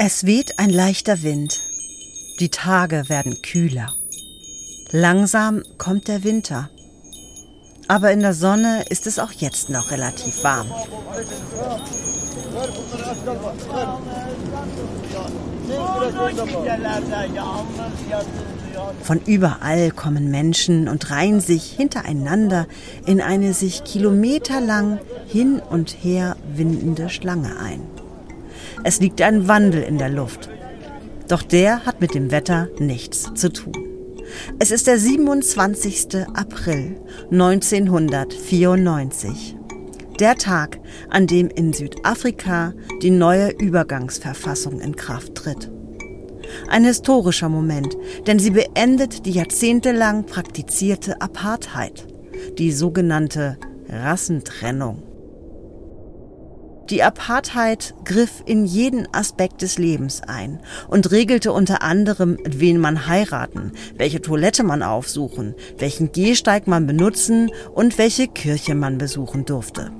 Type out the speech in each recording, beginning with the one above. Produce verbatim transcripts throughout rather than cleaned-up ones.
Es weht ein leichter Wind. Die Tage werden kühler. Langsam kommt der Winter. Aber in der Sonne ist es auch jetzt noch relativ warm. Von überall kommen Menschen und reihen sich hintereinander in eine sich kilometerlang hin und her windende Schlange ein. Es liegt ein Wandel in der Luft. Doch der hat mit dem Wetter nichts zu tun. Es ist der siebenundzwanzigste April neunzehnhundertvierundneunzig. Der Tag, an dem in Südafrika die neue Übergangsverfassung in Kraft tritt. Ein historischer Moment, denn sie beendet die jahrzehntelang praktizierte Apartheid, die sogenannte Rassentrennung. Die Apartheid griff in jeden Aspekt des Lebens ein und regelte unter anderem, wen man heiraten, welche Toilette man aufsuchen, welchen Gehsteig man benutzen und welche Kirche man besuchen durfte.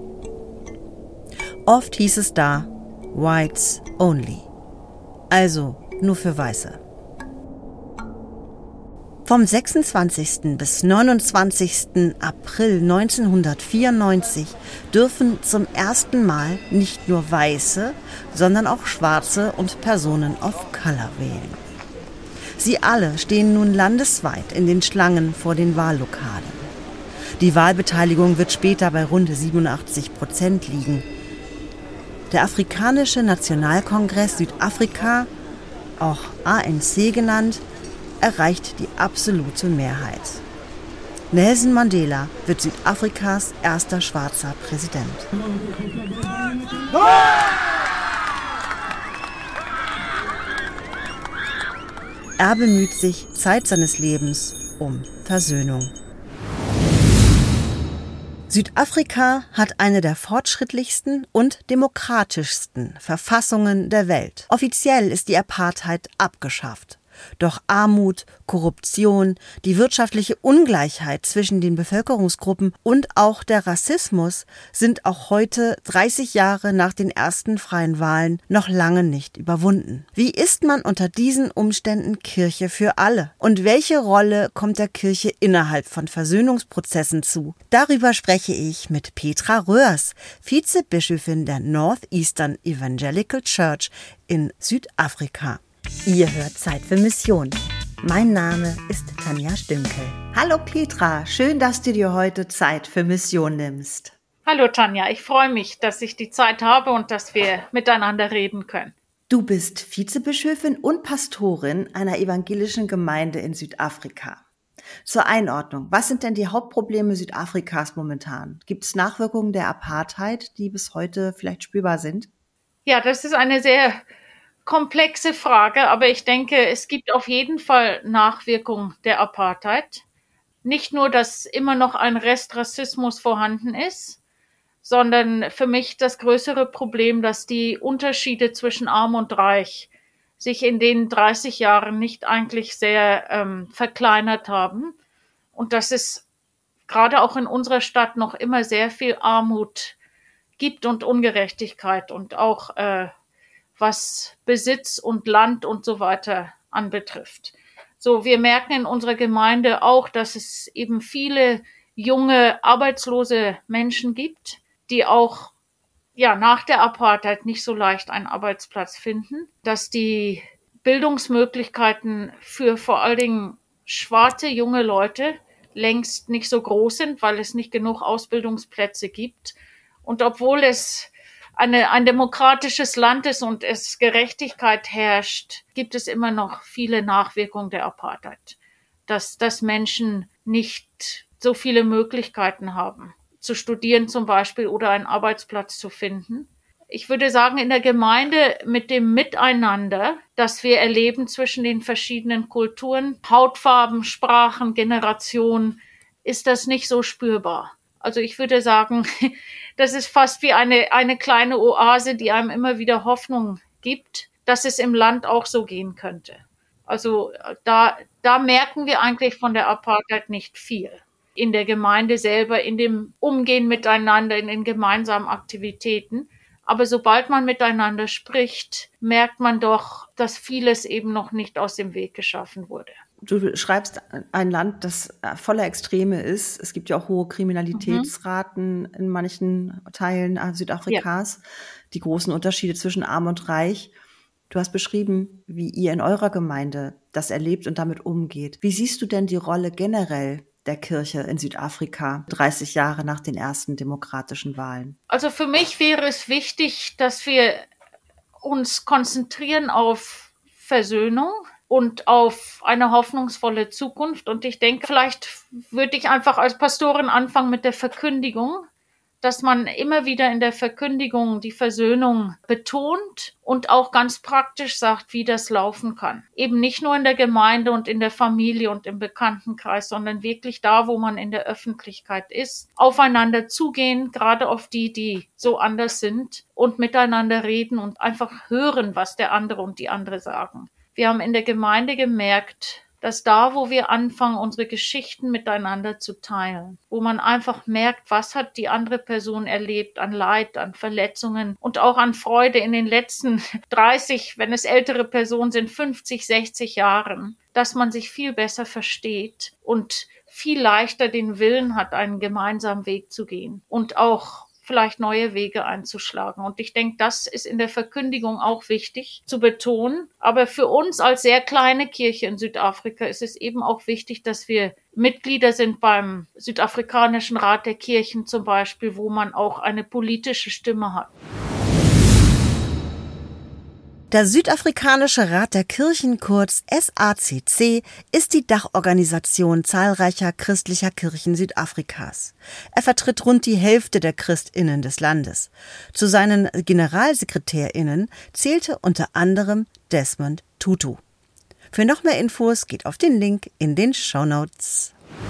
Oft hieß es da Whites only, also nur für Weiße. Vom sechsundzwanzigsten bis neunundzwanzigsten April neunzehnhundertvierundneunzig dürfen zum ersten Mal nicht nur Weiße, sondern auch Schwarze und Personen of Color wählen. Sie alle stehen nun landesweit in den Schlangen vor den Wahllokalen. Die Wahlbeteiligung wird später bei rund siebenundachtzig Prozent liegen. Der Afrikanische Nationalkongress Südafrika, auch A N C genannt, erreicht die absolute Mehrheit. Nelson Mandela wird Südafrikas erster schwarzer Präsident. Er bemüht sich Zeit seines Lebens um Versöhnung. Südafrika hat eine der fortschrittlichsten und demokratischsten Verfassungen der Welt. Offiziell ist die Apartheid abgeschafft. Doch Armut, Korruption, die wirtschaftliche Ungleichheit zwischen den Bevölkerungsgruppen und auch der Rassismus sind auch heute, dreißig Jahre nach den ersten freien Wahlen, noch lange nicht überwunden. Wie ist man unter diesen Umständen Kirche für alle? Und welche Rolle kommt der Kirche innerhalb von Versöhnungsprozessen zu? Darüber spreche ich mit Petra Röers, Vizebischöfin der Northeastern Evangelical Church in Südafrika. Ihr hört Zeit für Mission. Mein Name ist Tanja Stünkel. Hallo Petra, schön, dass du dir heute Zeit für Mission nimmst. Hallo Tanja, ich freue mich, dass ich die Zeit habe und dass wir miteinander reden können. Du bist Vizebischöfin und Pastorin einer evangelischen Gemeinde in Südafrika. Zur Einordnung, was sind denn die Hauptprobleme Südafrikas momentan? Gibt es Nachwirkungen der Apartheid, die bis heute vielleicht spürbar sind? Ja, das ist eine sehr komplexe Frage, aber ich denke, es gibt auf jeden Fall Nachwirkungen der Apartheid. Nicht nur, dass immer noch ein Rest Rassismus vorhanden ist, sondern für mich das größere Problem, dass die Unterschiede zwischen Arm und Reich sich in den dreißig Jahren nicht eigentlich sehr ähm, verkleinert haben und dass es gerade auch in unserer Stadt noch immer sehr viel Armut gibt und Ungerechtigkeit und auch äh, was Besitz und Land und so weiter anbetrifft. So, wir merken in unserer Gemeinde auch, dass es eben viele junge, arbeitslose Menschen gibt, die auch ja nach der Apartheid nicht so leicht einen Arbeitsplatz finden, dass die Bildungsmöglichkeiten für vor allen Dingen schwarze junge Leute längst nicht so groß sind, weil es nicht genug Ausbildungsplätze gibt. Und obwohl es Eine, ein demokratisches Land ist und es Gerechtigkeit herrscht, gibt es immer noch viele Nachwirkungen der Apartheid. Dass, dass Menschen nicht so viele Möglichkeiten haben, zu studieren zum Beispiel oder einen Arbeitsplatz zu finden. Ich würde sagen, in der Gemeinde mit dem Miteinander, das wir erleben zwischen den verschiedenen Kulturen, Hautfarben, Sprachen, Generationen, ist das nicht so spürbar. Also ich würde sagen, das ist fast wie eine, eine kleine Oase, die einem immer wieder Hoffnung gibt, dass es im Land auch so gehen könnte. Also da, da merken wir eigentlich von der Apartheid nicht viel. In der Gemeinde selber, in dem Umgehen miteinander, in den gemeinsamen Aktivitäten. Aber sobald man miteinander spricht, merkt man doch, dass vieles eben noch nicht aus dem Weg geschaffen wurde. Du schreibst ein Land, das voller Extreme ist. Es gibt ja auch hohe Kriminalitätsraten mhm. in manchen Teilen Südafrikas, ja. Die großen Unterschiede zwischen Arm und Reich. Du hast beschrieben, wie ihr in eurer Gemeinde das erlebt und damit umgeht. Wie siehst du denn die Rolle generell der Kirche in Südafrika, dreißig Jahre nach den ersten demokratischen Wahlen? Also für mich wäre es wichtig, dass wir uns konzentrieren auf Versöhnung und auf eine hoffnungsvolle Zukunft. Und ich denke, vielleicht würde ich einfach als Pastorin anfangen mit der Verkündigung, dass man immer wieder in der Verkündigung die Versöhnung betont und auch ganz praktisch sagt, wie das laufen kann. Eben nicht nur in der Gemeinde und in der Familie und im Bekanntenkreis, sondern wirklich da, wo man in der Öffentlichkeit ist, aufeinander zugehen, gerade auf die, die so anders sind und miteinander reden und einfach hören, was der andere und die andere sagen. Wir haben in der Gemeinde gemerkt, dass da, wo wir anfangen, unsere Geschichten miteinander zu teilen, wo man einfach merkt, was hat die andere Person erlebt an Leid, an Verletzungen und auch an Freude in den letzten dreißig, wenn es ältere Personen sind, fünfzig, sechzig Jahren, dass man sich viel besser versteht und viel leichter den Willen hat, einen gemeinsamen Weg zu gehen und auch vielleicht neue Wege einzuschlagen. Und ich denke, das ist in der Verkündigung auch wichtig zu betonen. Aber für uns als sehr kleine Kirche in Südafrika ist es eben auch wichtig, dass wir Mitglieder sind beim Südafrikanischen Rat der Kirchen zum Beispiel, wo man auch eine politische Stimme hat. Der Südafrikanische Rat der Kirchen, kurz S A C C, ist die Dachorganisation zahlreicher christlicher Kirchen Südafrikas. Er vertritt rund die Hälfte der ChristInnen des Landes. Zu seinen GeneralsekretärInnen zählte unter anderem Desmond Tutu. Für noch mehr Infos geht auf den Link in den Shownotes.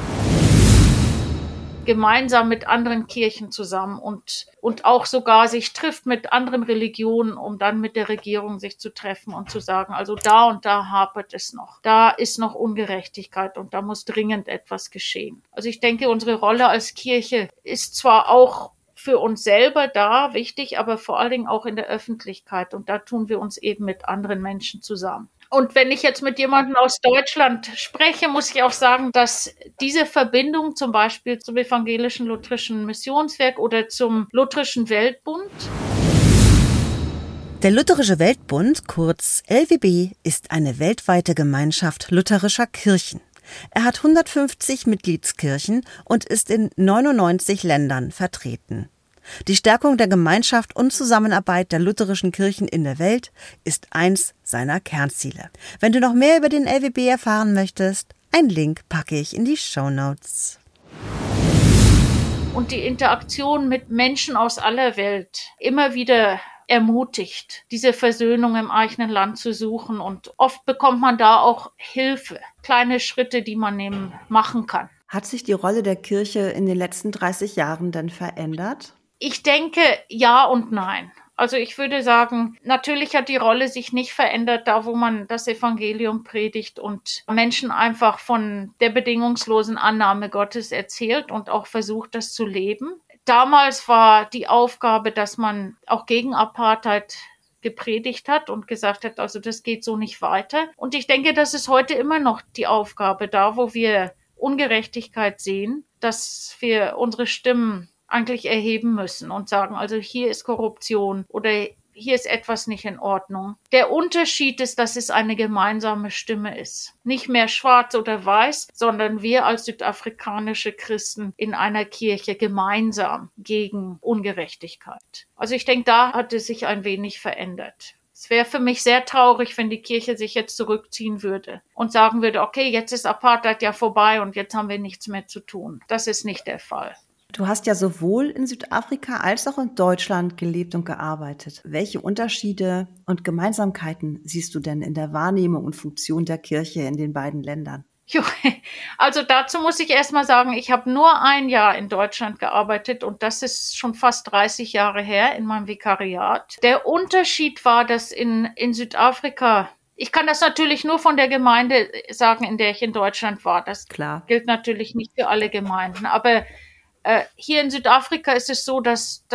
Gemeinsam mit anderen Kirchen zusammen und, und auch sogar sich trifft mit anderen Religionen, um dann mit der Regierung sich zu treffen und zu sagen, also da und da hapert es noch. Da ist noch Ungerechtigkeit und da muss dringend etwas geschehen. Also ich denke, unsere Rolle als Kirche ist zwar auch für uns selber da wichtig, aber vor allen Dingen auch in der Öffentlichkeit. Und da tun wir uns eben mit anderen Menschen zusammen. Und wenn ich jetzt mit jemandem aus Deutschland spreche, muss ich auch sagen, dass diese Verbindung zum Beispiel zum Evangelischen Lutherischen Missionswerk oder zum Lutherischen Weltbund. Der Lutherische Weltbund, kurz L W B, ist eine weltweite Gemeinschaft lutherischer Kirchen. Er hat hundertfünfzig Mitgliedskirchen und ist in neunundneunzig Ländern vertreten. Die Stärkung der Gemeinschaft und Zusammenarbeit der lutherischen Kirchen in der Welt ist eins seiner Kernziele. Wenn du noch mehr über den L W B erfahren möchtest, einen Link packe ich in die Shownotes. Und die Interaktion mit Menschen aus aller Welt immer wieder ermutigt, diese Versöhnung im eigenen Land zu suchen. Und oft bekommt man da auch Hilfe, kleine Schritte, die man eben machen kann. Hat sich die Rolle der Kirche in den letzten dreißig Jahren denn verändert? Ich denke, ja und nein. Also ich würde sagen, natürlich hat die Rolle sich nicht verändert, da wo man das Evangelium predigt und Menschen einfach von der bedingungslosen Annahme Gottes erzählt und auch versucht, das zu leben. Damals war die Aufgabe, dass man auch gegen Apartheid gepredigt hat und gesagt hat, also das geht so nicht weiter. Und ich denke, das ist heute immer noch die Aufgabe, da wo wir Ungerechtigkeit sehen, dass wir unsere Stimmen eigentlich erheben müssen und sagen, also hier ist Korruption oder hier ist etwas nicht in Ordnung. Der Unterschied ist, dass es eine gemeinsame Stimme ist. Nicht mehr schwarz oder weiß, sondern wir als südafrikanische Christen in einer Kirche gemeinsam gegen Ungerechtigkeit. Also ich denke, da hat es sich ein wenig verändert. Es wäre für mich sehr traurig, wenn die Kirche sich jetzt zurückziehen würde und sagen würde, okay, jetzt ist Apartheid ja vorbei und jetzt haben wir nichts mehr zu tun. Das ist nicht der Fall. Du hast ja sowohl in Südafrika als auch in Deutschland gelebt und gearbeitet. Welche Unterschiede und Gemeinsamkeiten siehst du denn in der Wahrnehmung und Funktion der Kirche in den beiden Ländern? Jo, also dazu muss ich erst mal sagen, ich habe nur ein Jahr in Deutschland gearbeitet und das ist schon fast dreißig Jahre her in meinem Vikariat. Der Unterschied war, dass in, in Südafrika, ich kann das natürlich nur von der Gemeinde sagen, in der ich in Deutschland war. Das Klar. Gilt natürlich nicht für alle Gemeinden, aber Äh, hier in Südafrika ist es so, dass, dass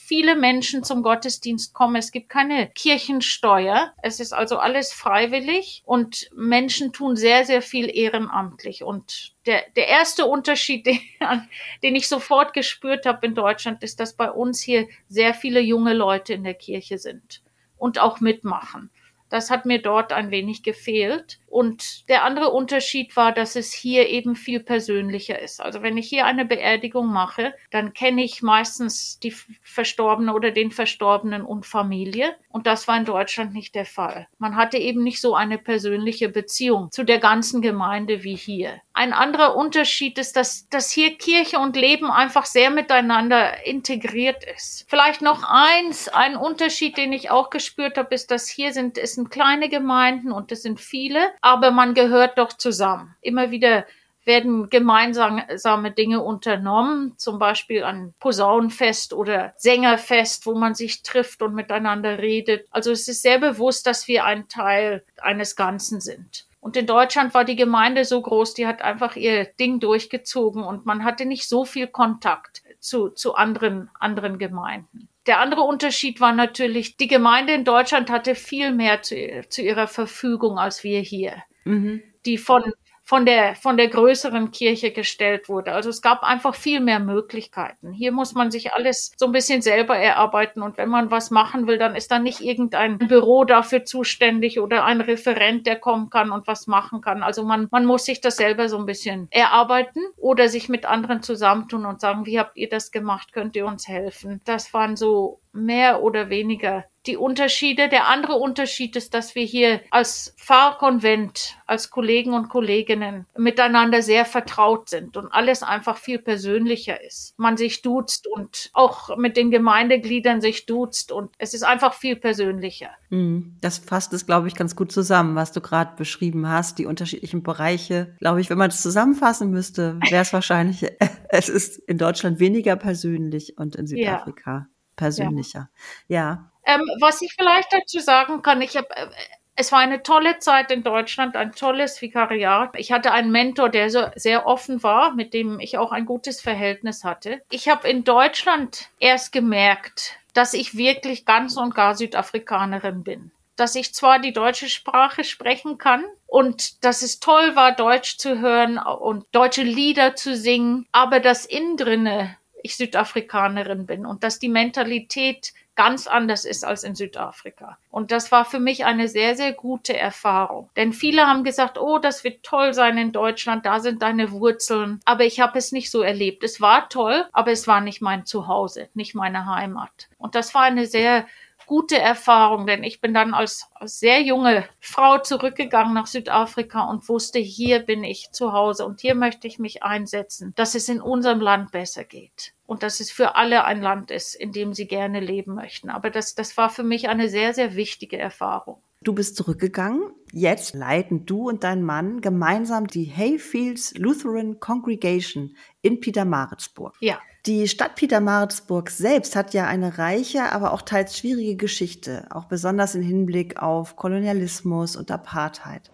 viele Menschen zum Gottesdienst kommen. Es gibt keine Kirchensteuer. Es ist also alles freiwillig und Menschen tun sehr, sehr viel ehrenamtlich. Und der, der erste Unterschied, den, den ich sofort gespürt habe in Deutschland, ist, dass bei uns hier sehr viele junge Leute in der Kirche sind und auch mitmachen. Das hat mir dort ein wenig gefehlt. Und der andere Unterschied war, dass es hier eben viel persönlicher ist. Also wenn ich hier eine Beerdigung mache, dann kenne ich meistens die Verstorbene oder den Verstorbenen und Familie. Und das war in Deutschland nicht der Fall. Man hatte eben nicht so eine persönliche Beziehung zu der ganzen Gemeinde wie hier. Ein anderer Unterschied ist, dass, dass hier Kirche und Leben einfach sehr miteinander integriert ist. Vielleicht noch eins, ein Unterschied, den ich auch gespürt habe, ist, dass hier sind, es sind kleine Gemeinden und es sind viele, aber man gehört doch zusammen. Immer wieder werden gemeinsame Dinge unternommen, zum Beispiel ein Posaunenfest oder Sängerfest, wo man sich trifft und miteinander redet. Also es ist sehr bewusst, dass wir ein Teil eines Ganzen sind. Und in Deutschland war die Gemeinde so groß, die hat einfach ihr Ding durchgezogen und man hatte nicht so viel Kontakt zu, zu anderen, anderen Gemeinden. Der andere Unterschied war natürlich, die Gemeinde in Deutschland hatte viel mehr zu, zu ihrer Verfügung als wir hier, mhm. die von von der, von der größeren Kirche gestellt wurde. Also es gab einfach viel mehr Möglichkeiten. Hier muss man sich alles so ein bisschen selber erarbeiten und wenn man was machen will, dann ist da nicht irgendein Büro dafür zuständig oder ein Referent, der kommen kann und was machen kann. Also man, man muss sich das selber so ein bisschen erarbeiten oder sich mit anderen zusammentun und sagen, wie habt ihr das gemacht? Könnt ihr uns helfen? Das waren so mehr oder weniger die Unterschiede. Der andere Unterschied ist, dass wir hier als Pfarrkonvent, als Kollegen und Kolleginnen miteinander sehr vertraut sind und alles einfach viel persönlicher ist. Man sich duzt und auch mit den Gemeindegliedern sich duzt und es ist einfach viel persönlicher. Das fasst es, glaube ich, ganz gut zusammen, was du gerade beschrieben hast, die unterschiedlichen Bereiche. Glaube ich, wenn man es zusammenfassen müsste, wäre es wahrscheinlich, es ist in Deutschland weniger persönlich und in Südafrika ja. persönlicher. Ja. ja. Ähm, was ich vielleicht dazu sagen kann, ich habe, äh, es war eine tolle Zeit in Deutschland, ein tolles Vikariat. Ich hatte einen Mentor, der so sehr offen war, mit dem ich auch ein gutes Verhältnis hatte. Ich habe in Deutschland erst gemerkt, dass ich wirklich ganz und gar Südafrikanerin bin. Dass ich zwar die deutsche Sprache sprechen kann und dass es toll war, Deutsch zu hören und deutsche Lieder zu singen, aber dass innen drinne ich Südafrikanerin bin und dass die Mentalität ganz anders ist als in Südafrika. Und das war für mich eine sehr, sehr gute Erfahrung. Denn viele haben gesagt, oh, das wird toll sein in Deutschland, da sind deine Wurzeln. Aber ich habe es nicht so erlebt. Es war toll, aber es war nicht mein Zuhause, nicht meine Heimat. Und das war eine sehr gute Erfahrung, denn ich bin dann als, als sehr junge Frau zurückgegangen nach Südafrika und wusste, hier bin ich zu Hause und hier möchte ich mich einsetzen, dass es in unserem Land besser geht und dass es für alle ein Land ist, in dem sie gerne leben möchten. Aber das, das war für mich eine sehr, sehr wichtige Erfahrung. Du bist zurückgegangen. Jetzt leiten du und dein Mann gemeinsam die Hayfields Lutheran Congregation in Pietermaritzburg. Ja. Die Stadt Pietermaritzburg selbst hat ja eine reiche, aber auch teils schwierige Geschichte, auch besonders im Hinblick auf Kolonialismus und Apartheid.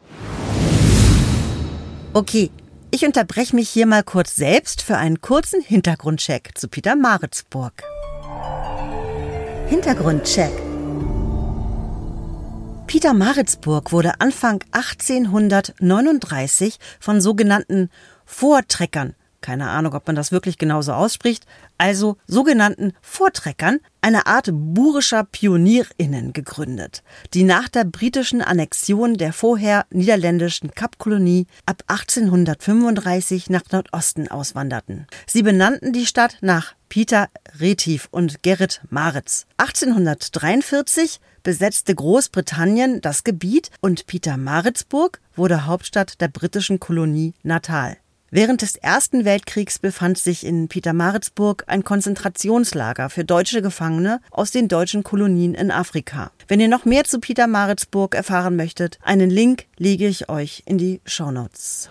Okay, ich unterbreche mich hier mal kurz selbst für einen kurzen Hintergrundcheck zu Pietermaritzburg. Hintergrundcheck. Pietermaritzburg wurde Anfang achtzehnhundertneununddreißig von sogenannten Vortreckern, keine Ahnung, ob man das wirklich genauso ausspricht, also sogenannten Vortreckern, eine Art burischer PionierInnen gegründet, die nach der britischen Annexion der vorher niederländischen Kapkolonie ab achtzehnhundertfünfunddreißig nach Nordosten auswanderten. Sie benannten die Stadt nach Pieter Retief und Gerrit Maritz. achtzehnhundertdreiundvierzig besetzte Großbritannien das Gebiet und Pietermaritzburg wurde Hauptstadt der britischen Kolonie Natal. Während des Ersten Weltkriegs befand sich in Pietermaritzburg ein Konzentrationslager für deutsche Gefangene aus den deutschen Kolonien in Afrika. Wenn ihr noch mehr zu Pietermaritzburg erfahren möchtet, einen Link lege ich euch in die Shownotes.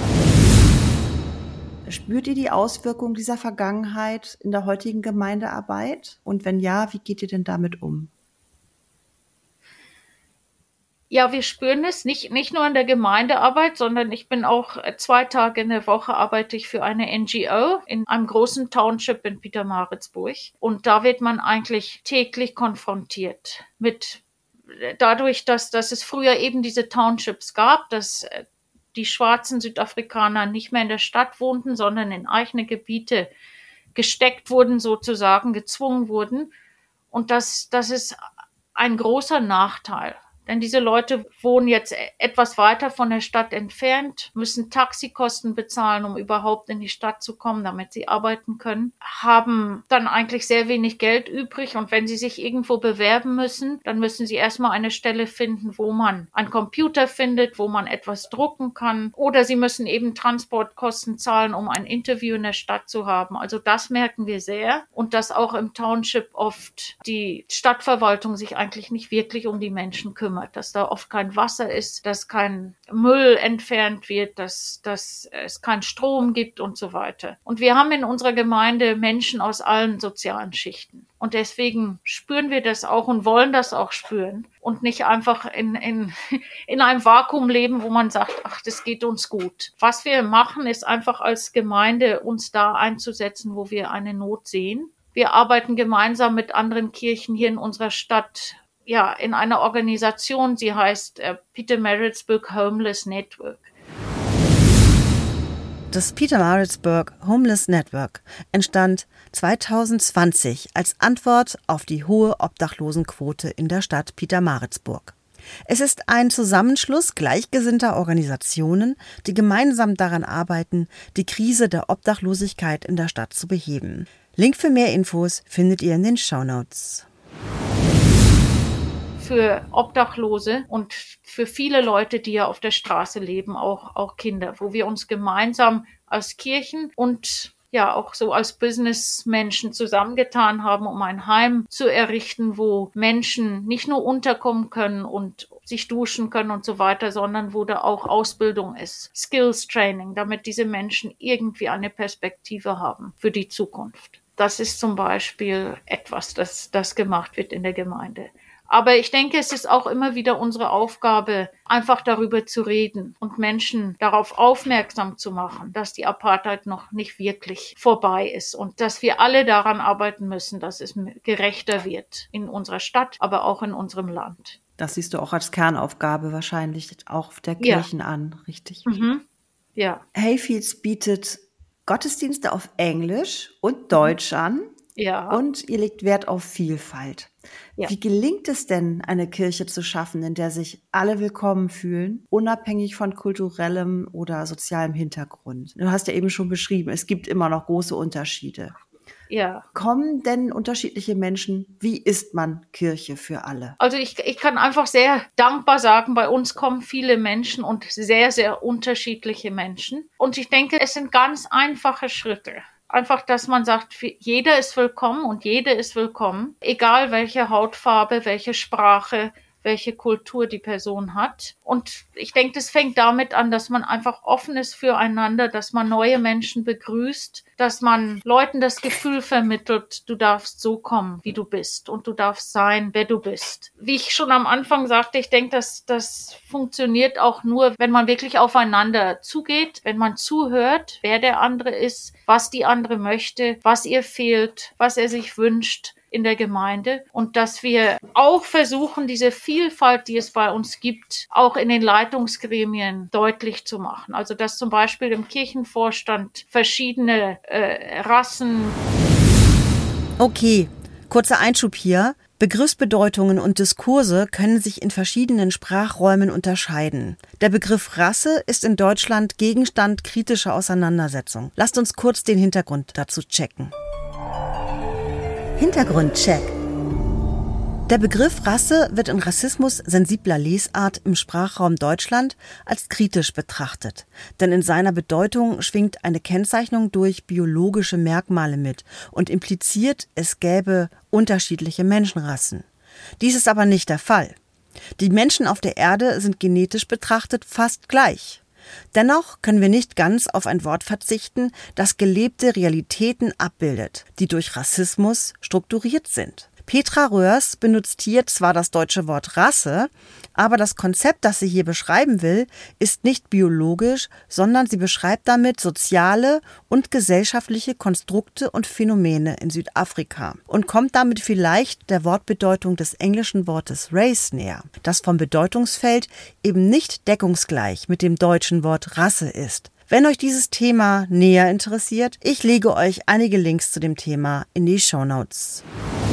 Spürt ihr die Auswirkungen dieser Vergangenheit in der heutigen Gemeindearbeit? Und wenn ja, wie geht ihr denn damit um? Ja, wir spüren es nicht, nicht nur in der Gemeindearbeit, sondern ich bin auch zwei Tage in der Woche arbeite ich für eine N G O in einem großen Township in Pietermaritzburg. Und da wird man eigentlich täglich konfrontiert mit, dadurch, dass, dass es früher eben diese Townships gab, dass die schwarzen Südafrikaner nicht mehr in der Stadt wohnten, sondern in eigene Gebiete gesteckt wurden, sozusagen gezwungen wurden. Und das, das ist ein großer Nachteil. Denn diese Leute wohnen jetzt etwas weiter von der Stadt entfernt, müssen Taxikosten bezahlen, um überhaupt in die Stadt zu kommen, damit sie arbeiten können, haben dann eigentlich sehr wenig Geld übrig. Und wenn sie sich irgendwo bewerben müssen, dann müssen sie erstmal eine Stelle finden, wo man einen Computer findet, wo man etwas drucken kann. Oder sie müssen eben Transportkosten zahlen, um ein Interview in der Stadt zu haben. Also das merken wir sehr. Und dass auch im Township oft die Stadtverwaltung sich eigentlich nicht wirklich um die Menschen kümmert. Dass da oft kein Wasser ist, dass kein Müll entfernt wird, dass, dass es keinen Strom gibt und so weiter. Und wir haben in unserer Gemeinde Menschen aus allen sozialen Schichten. Und deswegen spüren wir das auch und wollen das auch spüren und nicht einfach in, in, in einem Vakuum leben, wo man sagt, ach, das geht uns gut. Was wir machen, ist einfach als Gemeinde uns da einzusetzen, wo wir eine Not sehen. Wir arbeiten gemeinsam mit anderen Kirchen hier in unserer Stadt ja, in einer Organisation, sie heißt äh, Pietermaritzburg Homeless Network. Das Pietermaritzburg Homeless Network entstand zwanzig zwanzig als Antwort auf die hohe Obdachlosenquote in der Stadt Pietermaritzburg. Es ist ein Zusammenschluss gleichgesinnter Organisationen, die gemeinsam daran arbeiten, die Krise der Obdachlosigkeit in der Stadt zu beheben. Link für mehr Infos findet ihr in den Shownotes. Für Obdachlose und für viele Leute, die ja auf der Straße leben, auch, auch Kinder, wo wir uns gemeinsam als Kirchen und ja auch so als Businessmenschen zusammengetan haben, um ein Heim zu errichten, wo Menschen nicht nur unterkommen können und sich duschen können und so weiter, sondern wo da auch Ausbildung ist, Skills Training, damit diese Menschen irgendwie eine Perspektive haben für die Zukunft. Das ist zum Beispiel etwas, das, das gemacht wird in der Gemeinde. Aber ich denke, es ist auch immer wieder unsere Aufgabe, einfach darüber zu reden und Menschen darauf aufmerksam zu machen, dass die Apartheid noch nicht wirklich vorbei ist und dass wir alle daran arbeiten müssen, dass es gerechter wird in unserer Stadt, aber auch in unserem Land. Das siehst du auch als Kernaufgabe wahrscheinlich auch der Kirchen ja. an, richtig? Mhm. Ja. Hayfields bietet Gottesdienste auf Englisch und Deutsch an. Ja. Und ihr legt Wert auf Vielfalt. Ja. Wie gelingt es denn, eine Kirche zu schaffen, in der sich alle willkommen fühlen, unabhängig von kulturellem oder sozialem Hintergrund? Du hast ja eben schon beschrieben, es gibt immer noch große Unterschiede. Ja. Kommen denn unterschiedliche Menschen? Wie ist man Kirche für alle? Also ich, ich kann einfach sehr dankbar sagen, bei uns kommen viele Menschen und sehr, sehr unterschiedliche Menschen. Und ich denke, es sind ganz einfache Schritte. Einfach, dass man sagt, jeder ist willkommen und jede ist willkommen, egal welche Hautfarbe, welche Sprache, welche Kultur die Person hat. Und ich denke, das fängt damit an, dass man einfach offen ist füreinander, dass man neue Menschen begrüßt, dass man Leuten das Gefühl vermittelt, du darfst so kommen, wie du bist und du darfst sein, wer du bist. Wie ich schon am Anfang sagte, ich denke, dass das funktioniert auch nur, wenn man wirklich aufeinander zugeht, wenn man zuhört, wer der andere ist, was die andere möchte, was ihr fehlt, was er sich wünscht in der Gemeinde und dass wir auch versuchen, diese Vielfalt, die es bei uns gibt, auch in den Leitungsgremien deutlich zu machen. Also dass zum Beispiel im Kirchenvorstand verschiedene äh, Rassen. Okay, kurzer Einschub hier. Begriffsbedeutungen und Diskurse können sich in verschiedenen Sprachräumen unterscheiden. Der Begriff Rasse ist in Deutschland Gegenstand kritischer Auseinandersetzung. Lasst uns kurz den Hintergrund dazu checken. Hintergrundcheck. Der Begriff Rasse wird in rassismus-sensibler Lesart im Sprachraum Deutschland als kritisch betrachtet. Denn in seiner Bedeutung schwingt eine Kennzeichnung durch biologische Merkmale mit und impliziert, es gäbe unterschiedliche Menschenrassen. Dies ist aber nicht der Fall. Die Menschen auf der Erde sind genetisch betrachtet fast gleich. Dennoch können wir nicht ganz auf ein Wort verzichten, das gelebte Realitäten abbildet, die durch Rassismus strukturiert sind. Petra Röhrs benutzt hier zwar das deutsche Wort Rasse, aber das Konzept, das sie hier beschreiben will, ist nicht biologisch, sondern sie beschreibt damit soziale und gesellschaftliche Konstrukte und Phänomene in Südafrika und kommt damit vielleicht der Wortbedeutung des englischen Wortes Race näher, das vom Bedeutungsfeld eben nicht deckungsgleich mit dem deutschen Wort Rasse ist. Wenn euch dieses Thema näher interessiert, ich lege euch einige Links zu dem Thema in die Shownotes.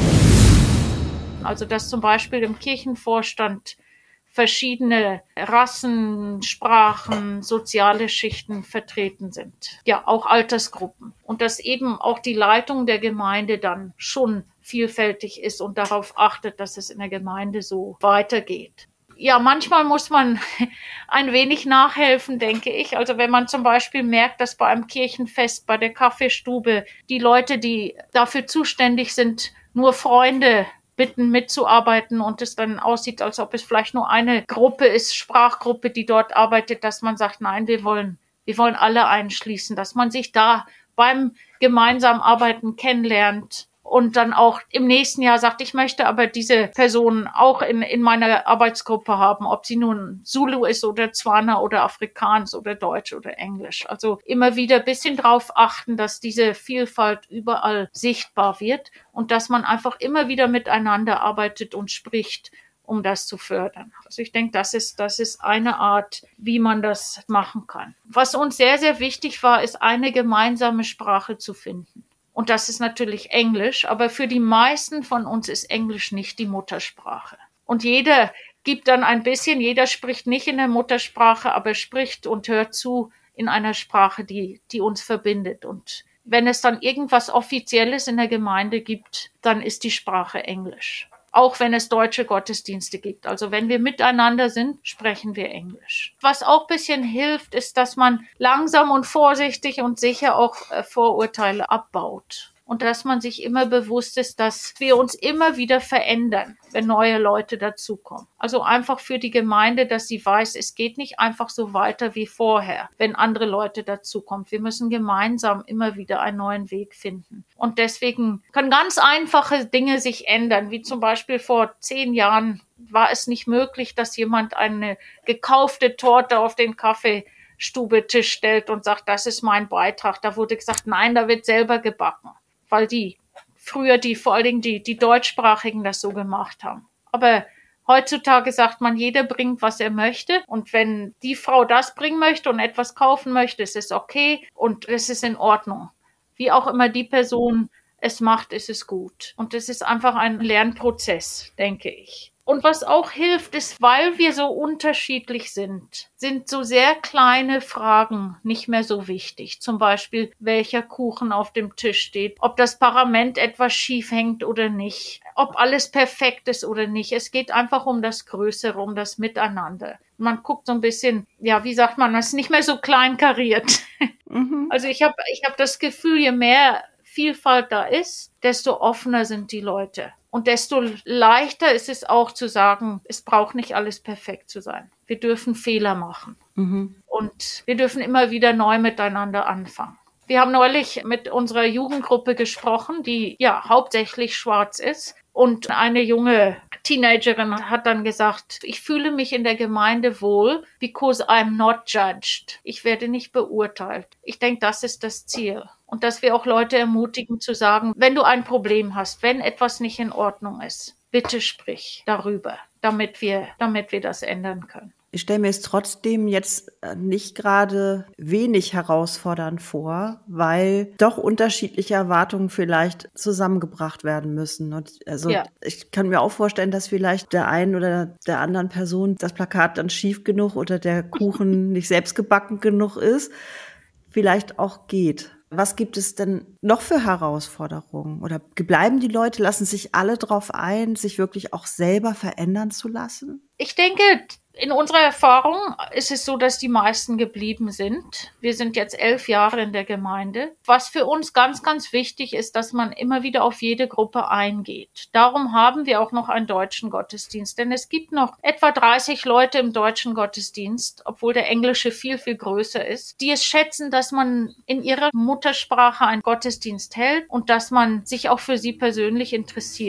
Also dass zum Beispiel im Kirchenvorstand verschiedene Rassen, Sprachen, soziale Schichten vertreten sind. Ja, auch Altersgruppen. Und dass eben auch die Leitung der Gemeinde dann schon vielfältig ist und darauf achtet, dass es in der Gemeinde so weitergeht. Ja, manchmal muss man ein wenig nachhelfen, denke ich. Also wenn man zum Beispiel merkt, dass bei einem Kirchenfest, bei der Kaffeestube die Leute, die dafür zuständig sind, nur Freunde bitten mitzuarbeiten und es dann aussieht, als ob es vielleicht nur eine Gruppe ist, Sprachgruppe, die dort arbeitet, dass man sagt, nein, wir wollen, wir wollen alle einschließen, dass man sich da beim gemeinsamen Arbeiten kennenlernt und dann auch im nächsten Jahr sagt, ich möchte aber diese Person auch in, in meiner Arbeitsgruppe haben, ob sie nun Zulu ist oder Tswana oder Afrikaans oder Deutsch oder Englisch. Also immer wieder ein bisschen drauf achten, dass diese Vielfalt überall sichtbar wird und dass man einfach immer wieder miteinander arbeitet und spricht, um das zu fördern. Also ich denke, das ist, das ist eine Art, wie man das machen kann. Was uns sehr, sehr wichtig war, ist eine gemeinsame Sprache zu finden. Und das ist natürlich Englisch, aber für die meisten von uns ist Englisch nicht die Muttersprache. Und jeder gibt dann ein bisschen, jeder spricht nicht in der Muttersprache, aber spricht und hört zu in einer Sprache, die, die uns verbindet. Und wenn es dann irgendwas Offizielles in der Gemeinde gibt, dann ist die Sprache Englisch. Auch wenn es deutsche Gottesdienste gibt. Also wenn wir miteinander sind, sprechen wir Englisch. Was auch ein bisschen hilft, ist, dass man langsam und vorsichtig und sicher auch Vorurteile abbaut. Und dass man sich immer bewusst ist, dass wir uns immer wieder verändern, wenn neue Leute dazukommen. Also einfach für die Gemeinde, dass sie weiß, es geht nicht einfach so weiter wie vorher, wenn andere Leute dazukommen. Wir müssen gemeinsam immer wieder einen neuen Weg finden. Und deswegen können ganz einfache Dinge sich ändern, wie zum Beispiel vor zehn Jahren war es nicht möglich, dass jemand eine gekaufte Torte auf den Kaffeestubetisch stellt und sagt, das ist mein Beitrag. Da wurde gesagt, nein, da wird selber gebacken. Weil die früher, die vor allen Dingen die, die Deutschsprachigen das so gemacht haben. Aber heutzutage sagt man, jeder bringt, was er möchte. Und wenn die Frau das bringen möchte und etwas kaufen möchte, ist es okay und es ist in Ordnung. Wie auch immer die Person es macht, ist es gut. Und es ist einfach ein Lernprozess, denke ich. Und was auch hilft, ist, weil wir so unterschiedlich sind, sind so sehr kleine Fragen nicht mehr so wichtig. Zum Beispiel, welcher Kuchen auf dem Tisch steht, ob das Parament etwas schief hängt oder nicht, ob alles perfekt ist oder nicht. Es geht einfach um das Größere, um das Miteinander. Man guckt so ein bisschen, ja, wie sagt man, das ist nicht mehr so kleinkariert. Mhm. Also ich habe ich hab das Gefühl, je mehr Vielfalt da ist, desto offener sind die Leute. Und desto leichter ist es auch zu sagen, es braucht nicht alles perfekt zu sein. Wir dürfen Fehler machen. Mhm. Und wir dürfen immer wieder neu miteinander anfangen. Wir haben neulich mit unserer Jugendgruppe gesprochen, die ja hauptsächlich schwarz ist. Und eine junge Teenagerin hat dann gesagt, ich fühle mich in der Gemeinde wohl, because I'm not judged. Ich werde nicht beurteilt. Ich denke, das ist das Ziel. Und dass wir auch Leute ermutigen zu sagen, wenn du ein Problem hast, wenn etwas nicht in Ordnung ist, bitte sprich darüber, damit wir, damit wir das ändern können. Ich stelle mir es trotzdem jetzt nicht gerade wenig herausfordernd vor, weil doch unterschiedliche Erwartungen vielleicht zusammengebracht werden müssen. Und also ja. Ich kann mir auch vorstellen, dass vielleicht der einen oder der anderen Person das Plakat dann schief genug oder der Kuchen nicht selbst gebacken genug ist, vielleicht auch geht. Was gibt es denn noch für Herausforderungen? Oder bleiben die Leute, lassen sich alle drauf ein, sich wirklich auch selber verändern zu lassen? Ich denke, in unserer Erfahrung ist es so, dass die meisten geblieben sind. Wir sind jetzt elf Jahre in der Gemeinde. Was für uns ganz, ganz wichtig ist, dass man immer wieder auf jede Gruppe eingeht. Darum haben wir auch noch einen deutschen Gottesdienst. Denn es gibt noch etwa dreißig Leute im deutschen Gottesdienst, obwohl der englische viel, viel größer ist, die es schätzen, dass man in ihrer Muttersprache einen Gottesdienst hält und dass man sich auch für sie persönlich interessiert.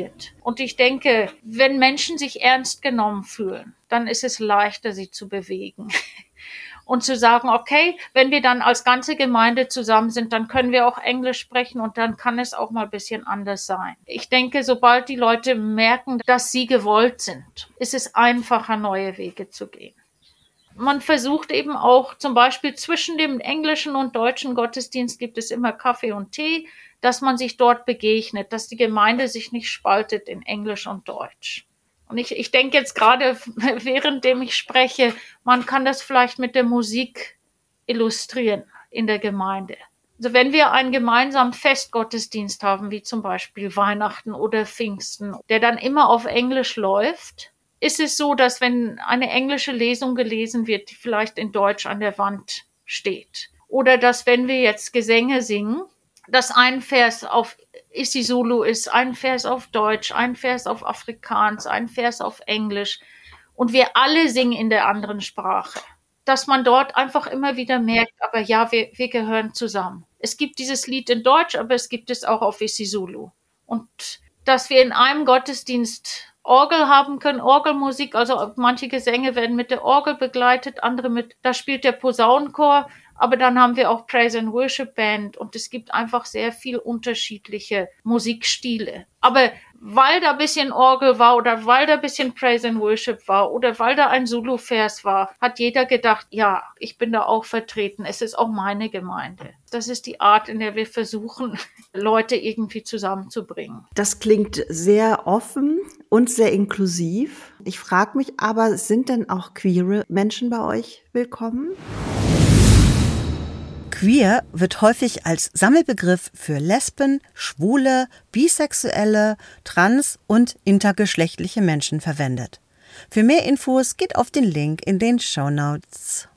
Und ich denke, wenn Menschen sich ernst genommen fühlen, dann ist es leichter, sie zu bewegen. Und zu sagen, okay, wenn wir dann als ganze Gemeinde zusammen sind, dann können wir auch Englisch sprechen und dann kann es auch mal ein bisschen anders sein. Ich denke, sobald die Leute merken, dass sie gewollt sind, ist es einfacher, neue Wege zu gehen. Man versucht eben auch zum Beispiel zwischen dem englischen und deutschen Gottesdienst gibt es immer Kaffee und Tee, dass man sich dort begegnet, dass die Gemeinde sich nicht spaltet in Englisch und Deutsch. Und ich, ich denke jetzt gerade, währenddem ich spreche, man kann das vielleicht mit der Musik illustrieren in der Gemeinde. Also wenn wir einen gemeinsamen Festgottesdienst haben, wie zum Beispiel Weihnachten oder Pfingsten, der dann immer auf Englisch läuft, ist es so, dass wenn eine englische Lesung gelesen wird, die vielleicht in Deutsch an der Wand steht. Oder dass wenn wir jetzt Gesänge singen, dass ein Vers auf isiZulu ist, ein Vers auf Deutsch, ein Vers auf Afrikaans, ein Vers auf Englisch und wir alle singen in der anderen Sprache. Dass man dort einfach immer wieder merkt, aber ja, wir, wir gehören zusammen. Es gibt dieses Lied in Deutsch, aber es gibt es auch auf isiZulu. Und dass wir in einem Gottesdienst Orgel haben können, Orgelmusik, also manche Gesänge werden mit der Orgel begleitet, andere mit, da spielt der Posaunenchor, aber dann haben wir auch Praise and Worship Band und es gibt einfach sehr viel unterschiedliche Musikstile. Aber weil da ein bisschen Orgel war oder weil da ein bisschen Praise and Worship war oder weil da ein Zulu-Vers war, hat jeder gedacht, ja, ich bin da auch vertreten, es ist auch meine Gemeinde. Das ist die Art, in der wir versuchen, Leute irgendwie zusammenzubringen. Das klingt sehr offen und sehr inklusiv. Ich frage mich aber, sind denn auch queere Menschen bei euch willkommen? Queer wird häufig als Sammelbegriff für Lesben, Schwule, Bisexuelle, trans- und intergeschlechtliche Menschen verwendet. Für mehr Infos geht auf den Link in den Shownotes.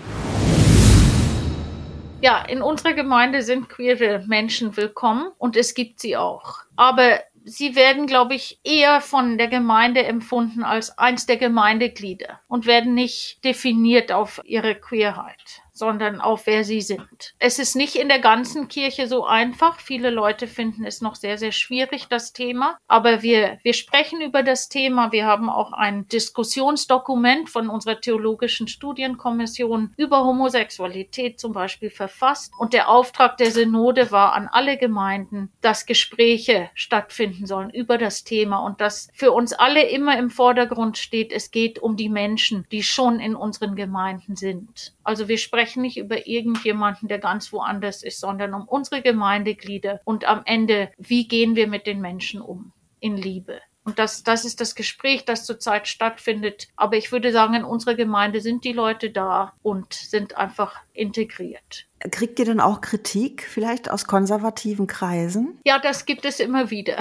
Ja, in unserer Gemeinde sind queere Menschen willkommen und es gibt sie auch. Aber sie werden, glaube ich, eher von der Gemeinde empfunden als eins der Gemeindeglieder und werden nicht definiert auf ihre Queerheit, sondern auf wer sie sind. Es ist nicht in der ganzen Kirche so einfach. Viele Leute finden es noch sehr, sehr schwierig, das Thema. Aber wir, wir sprechen über das Thema. Wir haben auch ein Diskussionsdokument von unserer theologischen Studienkommission über Homosexualität zum Beispiel verfasst. Und der Auftrag der Synode war an alle Gemeinden, dass Gespräche stattfinden sollen über das Thema und dass für uns alle immer im Vordergrund steht, es geht um die Menschen, die schon in unseren Gemeinden sind. Also wir sprechen nicht über irgendjemanden, der ganz woanders ist, sondern um unsere Gemeindeglieder und am Ende, wie gehen wir mit den Menschen um in Liebe. Und das, das ist das Gespräch, das zurzeit stattfindet. Aber ich würde sagen, in unserer Gemeinde sind die Leute da und sind einfach integriert. Kriegt ihr denn auch Kritik, vielleicht aus konservativen Kreisen? Ja, das gibt es immer wieder.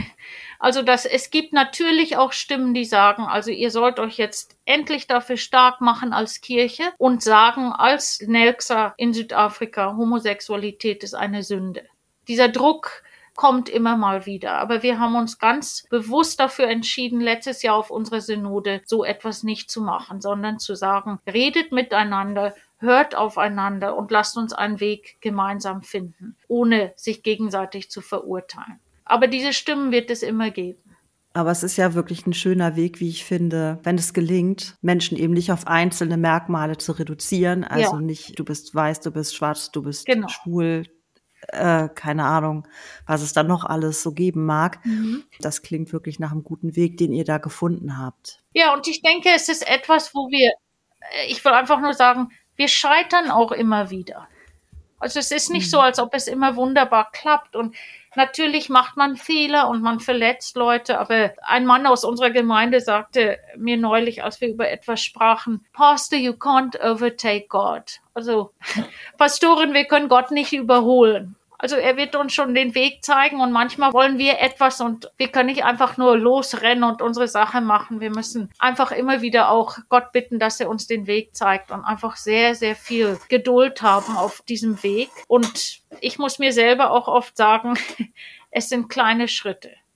Also das, es gibt natürlich auch Stimmen, die sagen, also ihr sollt euch jetzt endlich dafür stark machen als Kirche und sagen, als Nelksa in Südafrika, Homosexualität ist eine Sünde. Dieser Druck kommt immer mal wieder. Aber wir haben uns ganz bewusst dafür entschieden, letztes Jahr auf unserer Synode so etwas nicht zu machen, sondern zu sagen, redet miteinander, hört aufeinander und lasst uns einen Weg gemeinsam finden, ohne sich gegenseitig zu verurteilen. Aber diese Stimmen wird es immer geben. Aber es ist ja wirklich ein schöner Weg, wie ich finde, wenn es gelingt, Menschen eben nicht auf einzelne Merkmale zu reduzieren. Also ja. Nicht, du bist weiß, du bist schwarz, du bist genau. schwul, äh, keine Ahnung, was es dann noch alles so geben mag. Mhm. Das klingt wirklich nach einem guten Weg, den ihr da gefunden habt. Ja, und ich denke, es ist etwas, wo wir, ich will einfach nur sagen, wir scheitern auch immer wieder. Also es ist nicht mhm. so, als ob es immer wunderbar klappt und natürlich macht man Fehler und man verletzt Leute, aber ein Mann aus unserer Gemeinde sagte mir neulich, als wir über etwas sprachen, Pastor, you can't overtake God. Also Pastorin, wir können Gott nicht überholen. Also er wird uns schon den Weg zeigen und manchmal wollen wir etwas und wir können nicht einfach nur losrennen und unsere Sache machen. Wir müssen einfach immer wieder auch Gott bitten, dass er uns den Weg zeigt und einfach sehr, sehr viel Geduld haben auf diesem Weg. Und ich muss mir selber auch oft sagen, es sind kleine Schritte.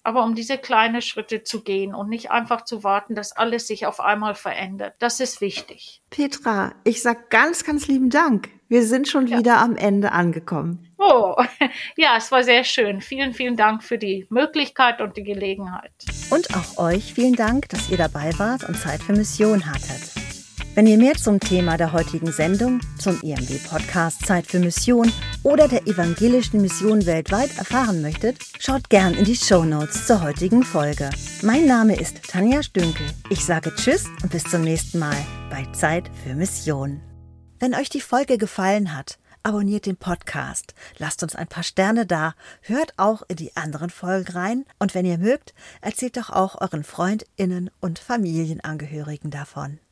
aber um diese kleinen Schritte zu gehen und nicht einfach zu warten, dass alles sich auf einmal verändert. Das ist wichtig. Petra, ich sag ganz, ganz lieben Dank. Wir sind schon Ja. wieder am Ende angekommen. Oh, ja, es war sehr schön. Vielen, vielen Dank für die Möglichkeit und die Gelegenheit. Und auch euch vielen Dank, dass ihr dabei wart und Zeit für Mission hattet. Wenn ihr mehr zum Thema der heutigen Sendung, zum I M W-Podcast Zeit für Mission oder der evangelischen Mission weltweit erfahren möchtet, schaut gern in die Shownotes zur heutigen Folge. Mein Name ist Tanja Stünkel. Ich sage Tschüss und bis zum nächsten Mal bei Zeit für Mission. Wenn euch die Folge gefallen hat, abonniert den Podcast, lasst uns ein paar Sterne da, hört auch in die anderen Folgen rein und wenn ihr mögt, erzählt doch auch euren FreundInnen und Familienangehörigen davon.